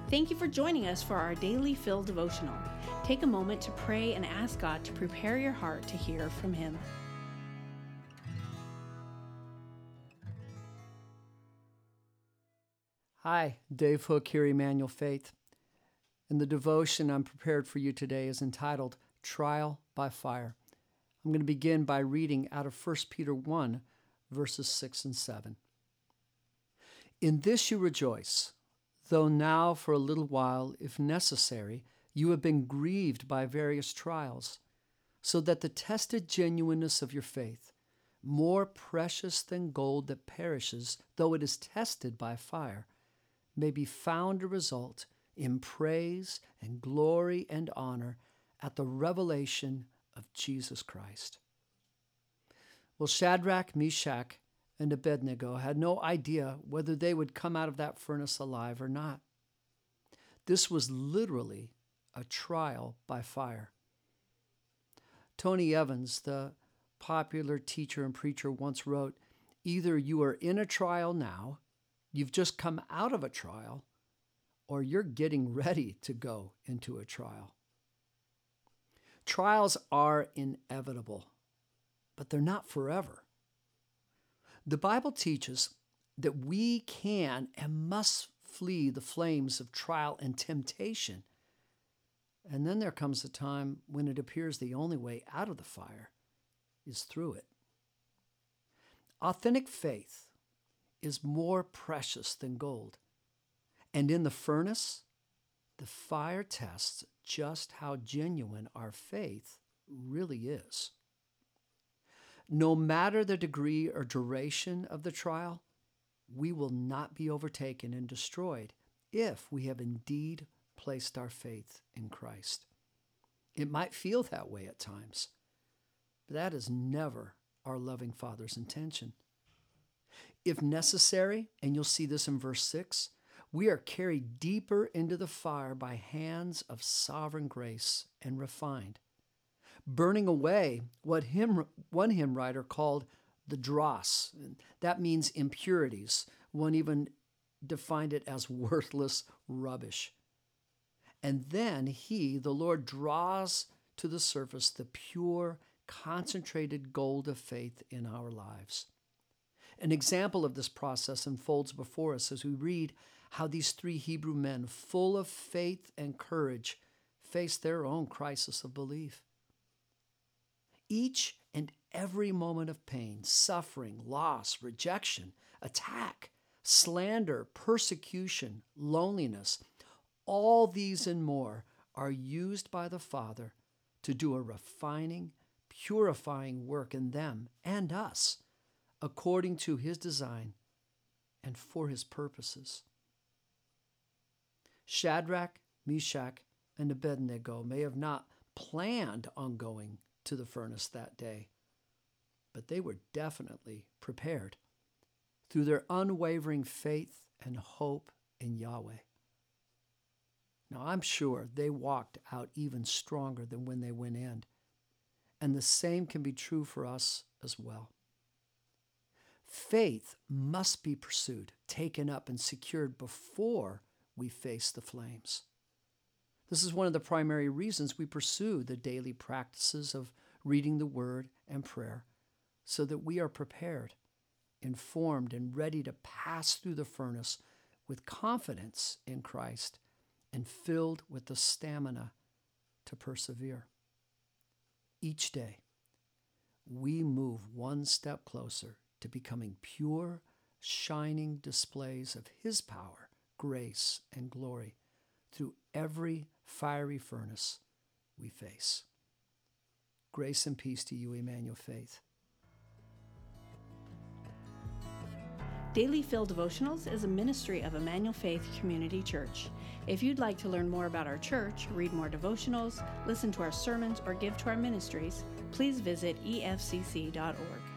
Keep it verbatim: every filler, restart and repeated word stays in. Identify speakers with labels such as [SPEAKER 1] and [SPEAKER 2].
[SPEAKER 1] Thank you for joining us for our Daily Fill devotional. Take a moment to pray and ask God to prepare your heart to hear from Him.
[SPEAKER 2] Hi, Dave Hook here, Emmanuel Faith. And the devotion I'm prepared for you today is entitled Trial by Fire. I'm going to begin by reading out of First Peter one, verses six and seven. In this you rejoice, though now for a little while, if necessary, you have been grieved by various trials, so that the tested genuineness of your faith, more precious than gold that perishes, though it is tested by fire, may be found to result in praise and glory and honor at the revelation of Jesus Christ. Well, Shadrach, Meshach, and Abednego had no idea whether they would come out of that furnace alive or not. This was literally a trial by fire. Tony Evans, the popular teacher and preacher, once wrote, "Either you are in a trial now, you've just come out of a trial, or you're getting ready to go into a trial." Trials are inevitable, but they're not forever. The Bible teaches that we can and must flee the flames of trial and temptation. And then there comes a time when it appears the only way out of the fire is through it. Authentic faith is more precious than gold. And in the furnace, the fire tests just how genuine our faith really is. No matter the degree or duration of the trial, we will not be overtaken and destroyed if we have indeed placed our faith in Christ. It might feel that way at times, but that is never our loving Father's intention. If necessary, and you'll see this in verse six, we are carried deeper into the fire by hands of sovereign grace and refined, burning away what hymn, one hymn writer called the dross. That means impurities. One even defined it as worthless rubbish. And then he, the Lord, draws to the surface the pure, concentrated gold of faith in our lives. An example of this process unfolds before us as we read how these three Hebrew men, full of faith and courage, faced their own crisis of belief. Each and every moment of pain, suffering, loss, rejection, attack, slander, persecution, loneliness, all these and more are used by the Father to do a refining, purifying work in them and us, according to His design and for His purposes. Shadrach, Meshach, and Abednego may have not planned on going to the furnace that day, but they were definitely prepared through their unwavering faith and hope in Yahweh. Now, I'm sure they walked out even stronger than when they went in, and the same can be true for us as well. Faith must be pursued, taken up, and secured before we face the flames. This is one of the primary reasons we pursue the daily practices of reading the Word and prayer, so that we are prepared, informed, and ready to pass through the furnace with confidence in Christ and filled with the stamina to persevere. Each day, we move one step closer to becoming pure, shining displays of His power, grace, and glory through every fiery furnace we face. Grace and peace to you, Emmanuel Faith.
[SPEAKER 1] Daily Fill Devotionals is a ministry of Emmanuel Faith Community Church. If you'd like to learn more about our church, read more devotionals, listen to our sermons, or give to our ministries, please visit e f c c dot org.